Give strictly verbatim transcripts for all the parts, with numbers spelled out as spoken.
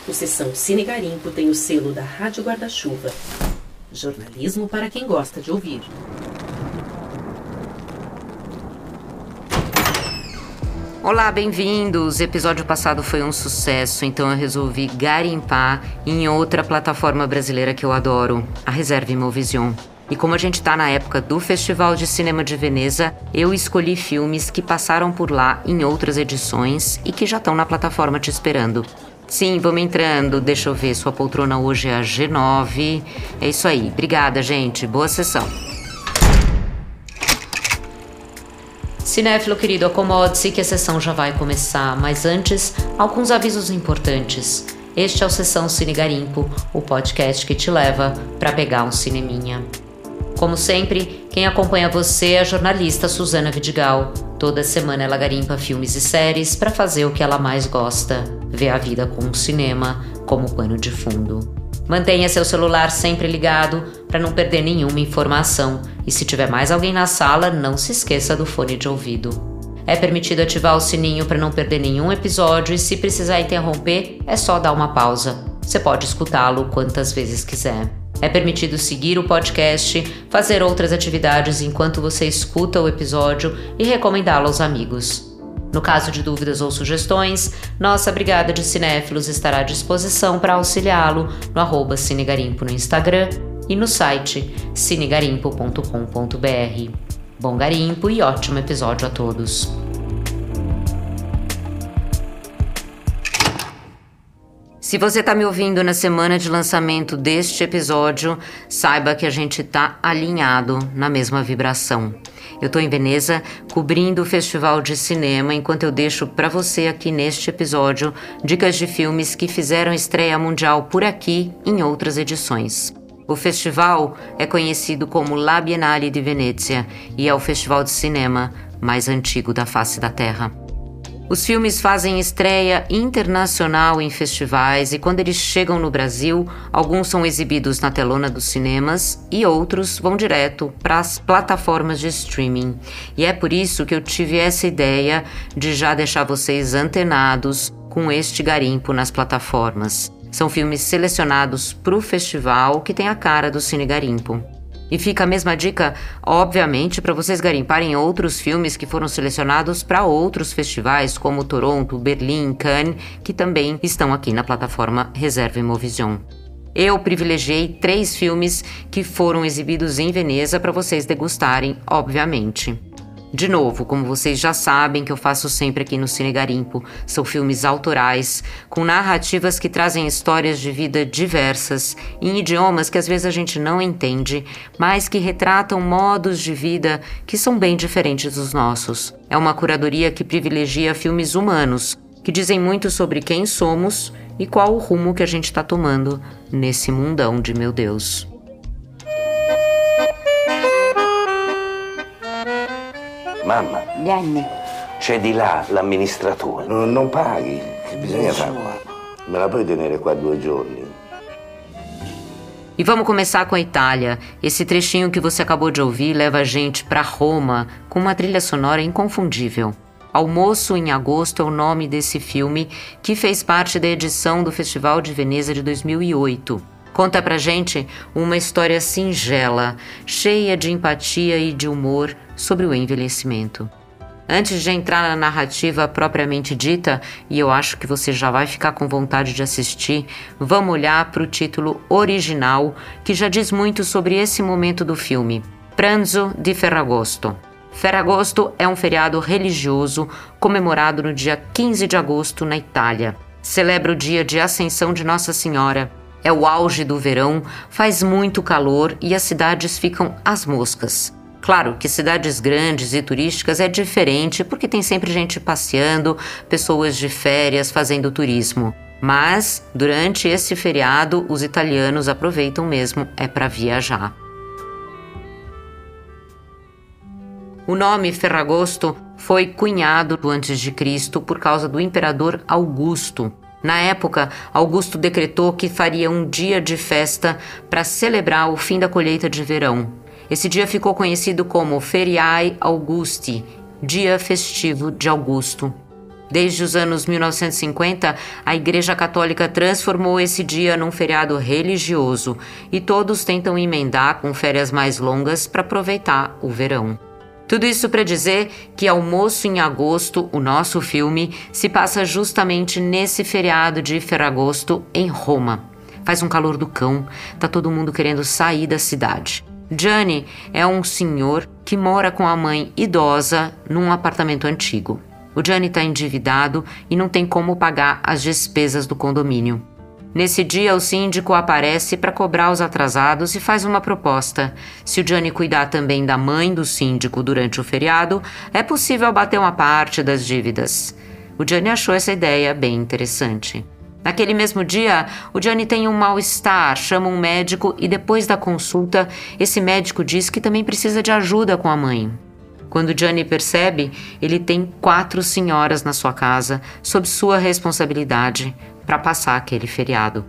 O Sessão Cine Garimpo tem o selo da Rádio Guarda-Chuva. Jornalismo para quem gosta de ouvir. Olá, bem-vindos! O episódio passado foi um sucesso, então eu resolvi garimpar em outra plataforma brasileira que eu adoro, a Reserve Imovision. E como a gente tá na época do Festival de Cinema de Veneza, eu escolhi filmes que passaram por lá em outras edições e que já estão na plataforma te esperando. Sim, vamos entrando, deixa eu ver, sua poltrona hoje é a G nove. É isso aí, obrigada, gente, boa sessão. Cinéfilo querido, acomode-se que a sessão já vai começar, mas antes, alguns avisos importantes. Este é o Sessão Cine Garimpo, o podcast que te leva para pegar um cineminha. Como sempre, quem acompanha você é a jornalista Suzana Vidigal. Toda semana ela garimpa filmes e séries para fazer o que ela mais gosta, ver a vida com o cinema como pano de fundo. Mantenha seu celular sempre ligado para não perder nenhuma informação e se tiver mais alguém na sala, não se esqueça do fone de ouvido. É permitido ativar o sininho para não perder nenhum episódio e se precisar interromper, é só dar uma pausa. Você pode escutá-lo quantas vezes quiser. É permitido seguir o podcast, fazer outras atividades enquanto você escuta o episódio e recomendá-lo aos amigos. No caso de dúvidas ou sugestões, nossa Brigada de Cinéfilos estará à disposição para auxiliá-lo no arroba Cinegarimpo no Instagram e no site cinegarimpo ponto com ponto br. Bom garimpo e ótimo episódio a todos! Se você está me ouvindo na semana de lançamento deste episódio, saiba que a gente está alinhado na mesma vibração. Eu estou em Veneza, cobrindo o Festival de Cinema, enquanto eu deixo para você aqui neste episódio dicas de filmes que fizeram estreia mundial por aqui em outras edições. O festival é conhecido como La Biennale di Venezia e é o festival de cinema mais antigo da face da Terra. Os filmes fazem estreia internacional em festivais e quando eles chegam no Brasil, alguns são exibidos na telona dos cinemas e outros vão direto para as plataformas de streaming. E é por isso que eu tive essa ideia de já deixar vocês antenados com este garimpo nas plataformas. São filmes selecionados para o festival que tem a cara do Cine Garimpo. E fica a mesma dica, obviamente, para vocês garimparem outros filmes que foram selecionados para outros festivais, como Toronto, Berlim, Cannes, que também estão aqui na plataforma Reserve Imovision. Eu privilegiei três filmes que foram exibidos em Veneza para vocês degustarem, obviamente. De novo, como vocês já sabem que eu faço sempre aqui no Cine Garimpo, são filmes autorais, com narrativas que trazem histórias de vida diversas, em idiomas que às vezes a gente não entende, mas que retratam modos de vida que são bem diferentes dos nossos. É uma curadoria que privilegia filmes humanos, que dizem muito sobre quem somos e qual o rumo que a gente está tomando nesse mundão de meu Deus. Mamma, Gianni, c'è di là l'amministratore. Non, non paghi, che bisogna fare qua? Me la puoi tenere qua due giorni? E vamos começar com a Itália. Esse trechinho que você acabou de ouvir leva a gente para Roma, com uma trilha sonora inconfundível. Almoço em Agosto é o nome desse filme, que fez parte da edição do Festival de Veneza de dois mil e oito. Conta pra gente uma história singela, cheia de empatia e de humor sobre o envelhecimento. Antes de entrar na narrativa propriamente dita, e eu acho que você já vai ficar com vontade de assistir, vamos olhar para o título original, que já diz muito sobre esse momento do filme. Pranzo di Ferragosto. Ferragosto é um feriado religioso comemorado no dia quinze de agosto na Itália. Celebra o dia de Ascensão de Nossa Senhora. É o auge do verão, faz muito calor e as cidades ficam às moscas. Claro que cidades grandes e turísticas é diferente porque tem sempre gente passeando, pessoas de férias fazendo turismo. Mas, durante esse feriado, os italianos aproveitam mesmo é para viajar. O nome Ferragosto foi cunhado antes de Cristo por causa do imperador Augusto. Na época, Augusto decretou que faria um dia de festa para celebrar o fim da colheita de verão. Esse dia ficou conhecido como Feriae Augusti, Dia Festivo de Augusto. Desde os anos mil novecentos e cinquenta, a Igreja Católica transformou esse dia num feriado religioso e todos tentam emendar com férias mais longas para aproveitar o verão. Tudo isso para dizer que Almoço em Agosto, o nosso filme, se passa justamente nesse feriado de Ferragosto em Roma. Faz um calor do cão, tá todo mundo querendo sair da cidade. Gianni é um senhor que mora com a mãe idosa num apartamento antigo. O Gianni está endividado e não tem como pagar as despesas do condomínio. Nesse dia, o síndico aparece para cobrar os atrasados e faz uma proposta. Se o Gianni cuidar também da mãe do síndico durante o feriado, é possível bater uma parte das dívidas. O Gianni achou essa ideia bem interessante. Naquele mesmo dia, o Gianni tem um mal-estar, chama um médico e depois da consulta, esse médico diz que também precisa de ajuda com a mãe. Quando Gianni percebe, ele tem quatro senhoras na sua casa, sob sua responsabilidade, para passar aquele feriado.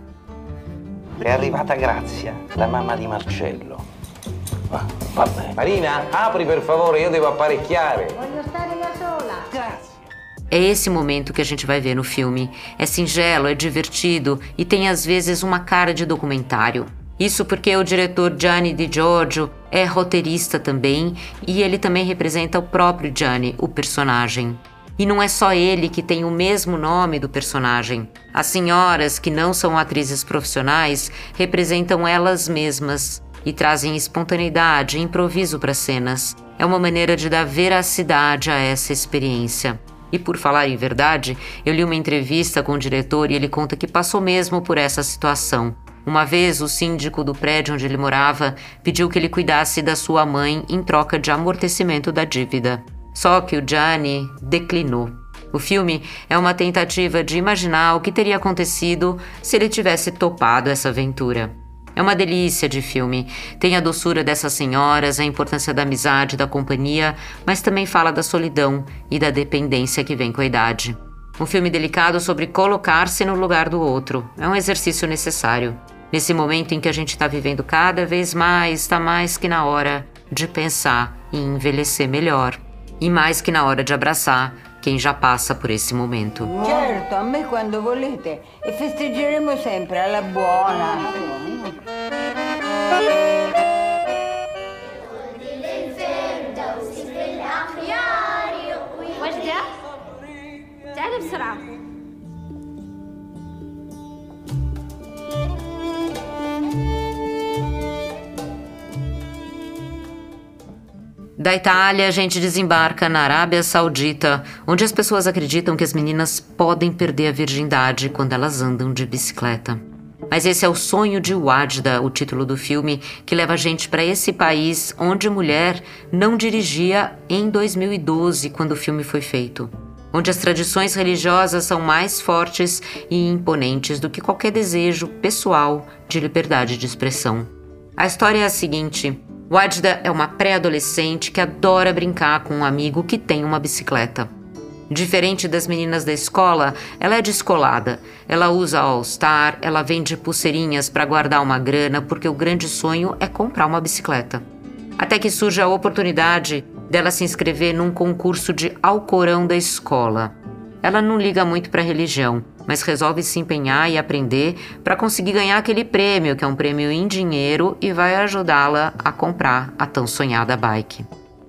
È arrivata Grazia, la mamma di Marcello. Va, va bene. Marina, apri per favore, io devo apparecchiare. Voglio stare da sola. Grazie. É esse momento que a gente vai ver no filme. É singelo, é divertido e tem às vezes uma cara de documentário. Isso porque o diretor Gianni Di Giorgio é roteirista também e ele também representa o próprio Gianni, o personagem. E não é só ele que tem o mesmo nome do personagem. As senhoras, que não são atrizes profissionais, representam elas mesmas e trazem espontaneidade e improviso para as cenas. É uma maneira de dar veracidade a essa experiência. E por falar em verdade, eu li uma entrevista com o diretor e ele conta que passou mesmo por essa situação. Uma vez, o síndico do prédio onde ele morava pediu que ele cuidasse da sua mãe em troca de amortecimento da dívida. Só que o Gianni declinou. O filme é uma tentativa de imaginar o que teria acontecido se ele tivesse topado essa aventura. É uma delícia de filme. Tem a doçura dessas senhoras, a importância da amizade, da companhia, mas também fala da solidão e da dependência que vem com a idade. Um filme delicado sobre colocar-se no lugar do outro. É um exercício necessário. Nesse momento em que a gente está vivendo cada vez mais, está mais que na hora de pensar em envelhecer melhor. E mais que na hora de abraçar quem já passa por esse momento. Certo, a me quando volete. E festeggeremo sempre alla buona. واش دا؟ تعال بسرعة. Da Itália, a gente desembarca na Arábia Saudita, onde as pessoas acreditam que as meninas podem perder a virgindade quando elas andam de bicicleta. Mas esse é o sonho de Wajda, o título do filme, que leva a gente para esse país onde mulher não dirigia em dois mil e doze, quando o filme foi feito. Onde as tradições religiosas são mais fortes e imponentes do que qualquer desejo pessoal de liberdade de expressão. A história é a seguinte: Wajda é uma pré-adolescente que adora brincar com um amigo que tem uma bicicleta. Diferente das meninas da escola, ela é descolada. Ela usa All-Star, ela vende pulseirinhas para guardar uma grana porque o grande sonho é comprar uma bicicleta. Até que surge a oportunidade dela se inscrever num concurso de Alcorão da escola. Ela não liga muito para a religião, mas resolve se empenhar e aprender para conseguir ganhar aquele prêmio, que é um prêmio em dinheiro e vai ajudá-la a comprar a tão sonhada bike.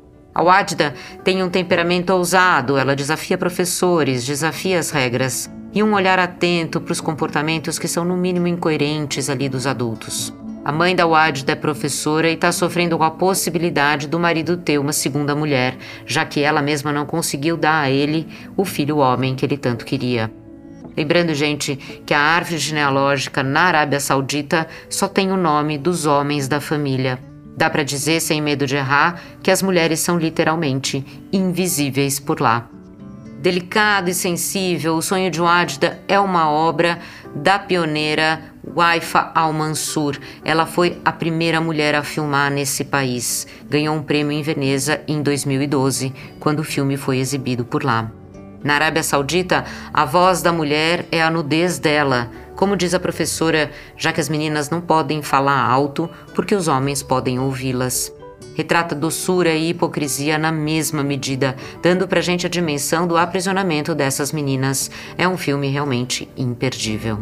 A Wajda tem um temperamento ousado, ela desafia professores, desafia as regras e um olhar atento para os comportamentos que são no mínimo incoerentes ali dos adultos. A mãe da Wajda é professora e está sofrendo com a possibilidade do marido ter uma segunda mulher, já que ela mesma não conseguiu dar a ele o filho homem que ele tanto queria. Lembrando, gente, que a árvore genealógica na Arábia Saudita só tem o nome dos homens da família. Dá para dizer, sem medo de errar, que as mulheres são literalmente invisíveis por lá. Delicado e sensível, O Sonho de Wajda é uma obra da pioneira Waifa Al-Mansur. Ela foi a primeira mulher a filmar nesse país. Ganhou um prêmio em Veneza em dois mil e doze, quando o filme foi exibido por lá. Na Arábia Saudita, a voz da mulher é a nudez dela. Como diz a professora, já que as meninas não podem falar alto porque os homens podem ouvi-las. Retrata doçura e hipocrisia na mesma medida, dando pra gente a dimensão do aprisionamento dessas meninas. É um filme realmente imperdível.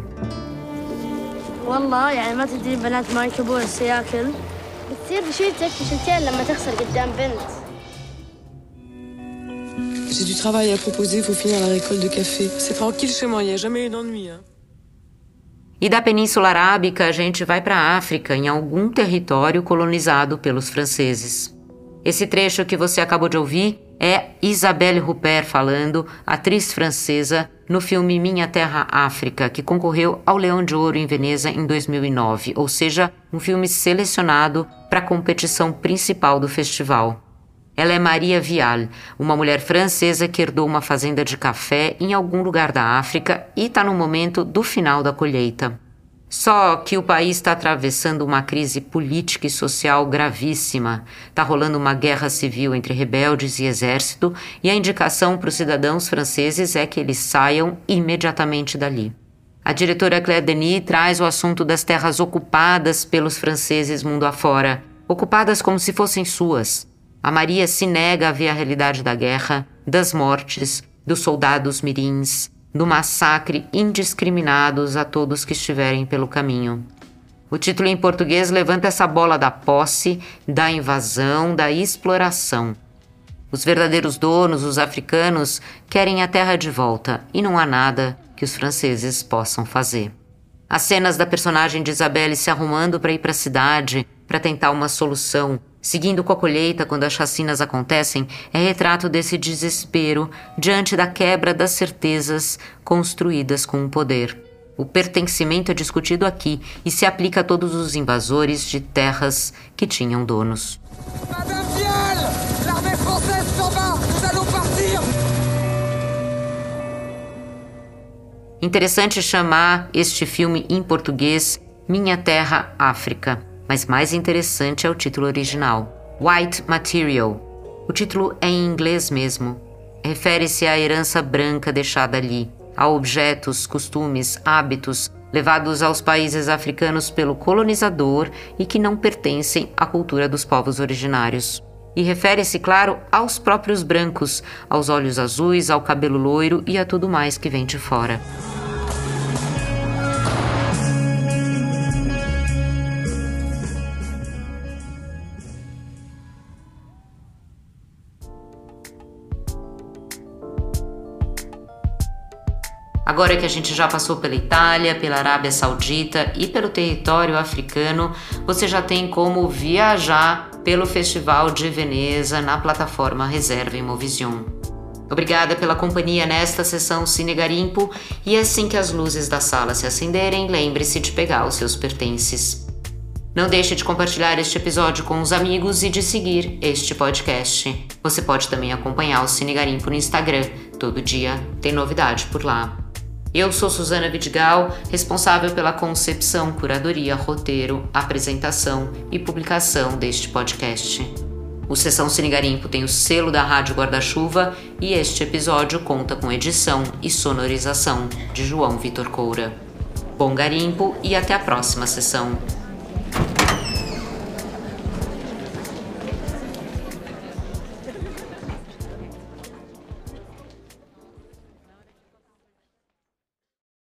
والله يعني ما تدري بنات ما يركبون السياكل بتصير بشيلتك بشيلتين لما تخسر قدام بنت. J'ai du travail à proposer, faut finir la récolte de café. C'est tranquille chez moi, il n'y a jamais eu d'ennui. Hein. E da Península Arábica a gente vai para a África, em algum território colonizado pelos franceses. Esse trecho que você acabou de ouvir é Isabelle Huppert falando, atriz francesa, no filme Minha Terra África, que concorreu ao Leão de Ouro em Veneza em dois mil e nove, ou seja, um filme selecionado para a competição principal do festival. Ela é Maria Vial, uma mulher francesa que herdou uma fazenda de café em algum lugar da África e está no momento do final da colheita. Só que o país está atravessando uma crise política e social gravíssima. Está rolando uma guerra civil entre rebeldes e exército e a indicação para os cidadãos franceses é que eles saiam imediatamente dali. A diretora Claire Denis traz o assunto das terras ocupadas pelos franceses mundo afora, ocupadas como se fossem suas. A Maria se nega a ver a realidade da guerra, das mortes, dos soldados mirins, do massacre indiscriminados a todos que estiverem pelo caminho. O título em português levanta essa bola da posse, da invasão, da exploração. Os verdadeiros donos, os africanos, querem a terra de volta e não há nada que os franceses possam fazer. As cenas da personagem de Isabelle se arrumando para ir para a cidade, para tentar uma solução, seguindo com a colheita quando as chacinas acontecem, é retrato desse desespero diante da quebra das certezas construídas com o poder. O pertencimento é discutido aqui e se aplica a todos os invasores de terras que tinham donos. Madame Vial! L'armée française s'en va! Nous allons partir! Interessante chamar este filme em português Minha Terra África. Mas mais interessante é o título original, White Material. O título é em inglês mesmo. Refere-se à herança branca deixada ali, a objetos, costumes, hábitos levados aos países africanos pelo colonizador e que não pertencem à cultura dos povos originários. E refere-se, claro, aos próprios brancos, aos olhos azuis, ao cabelo loiro e a tudo mais que vem de fora. Agora que a gente já passou pela Itália, pela Arábia Saudita e pelo território africano, você já tem como viajar pelo Festival de Veneza na plataforma Reserva Imovision. Obrigada pela companhia nesta sessão Cine Garimpo e assim que as luzes da sala se acenderem, lembre-se de pegar os seus pertences. Não deixe de compartilhar este episódio com os amigos e de seguir este podcast. Você pode também acompanhar o Cine Garimpo no Instagram. Todo dia tem novidade por lá. Eu sou Suzana Vidigal, responsável pela concepção, curadoria, roteiro, apresentação e publicação deste podcast. O Sessão Cine Garimpo tem o selo da Rádio Guarda-Chuva e este episódio conta com edição e sonorização de João Vitor Coura. Bom garimpo e até a próxima sessão.